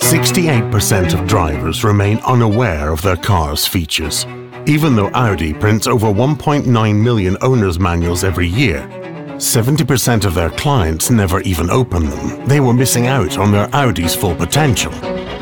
68% of drivers remain unaware of their car's features. Even though Audi prints over 1.9 million owner's manuals every year, 70% of their clients never even open them. They were missing out on their Audi's full potential.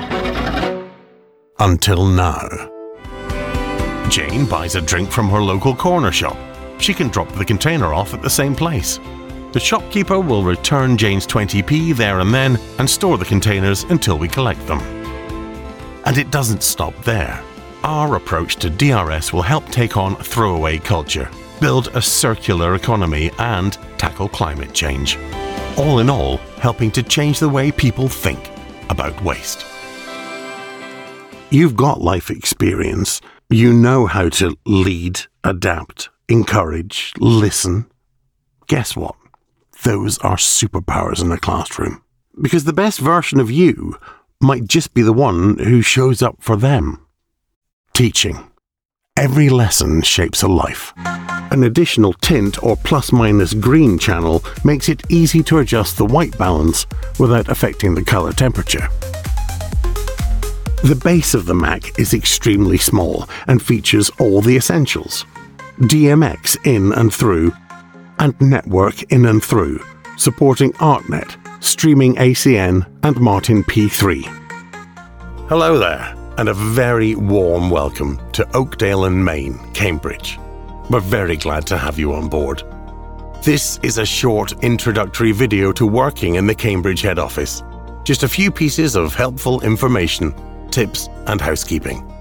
Until now. Jane buys a drink from her local corner shop. She can drop the container off at the same place. The shopkeeper will return Jane's 20p there and then and store the containers until we collect them. And it doesn't stop there. Our approach to DRS will help take on throwaway culture, build a circular economy, and tackle climate change. All in all, helping to change the way people think about waste. You've got life experience. You know how to lead, adapt, encourage, listen. Guess what? Those are superpowers in a classroom. Because the best version of you might just be the one who shows up for them. Teaching. Every lesson shapes a life. An additional tint or plus-minus green channel makes it easy to adjust the white balance without affecting the color temperature. The base of the Mac is extremely small and features all the essentials. DMX in and through, and network in and through, supporting ArtNet, streaming ACN, and Martin P3. Hello there, and a very warm welcome to Oakdale and Main, Cambridge. We're very glad to have you on board. This is a short introductory video to working in the Cambridge head office. Just a few pieces of helpful information, tips, and housekeeping.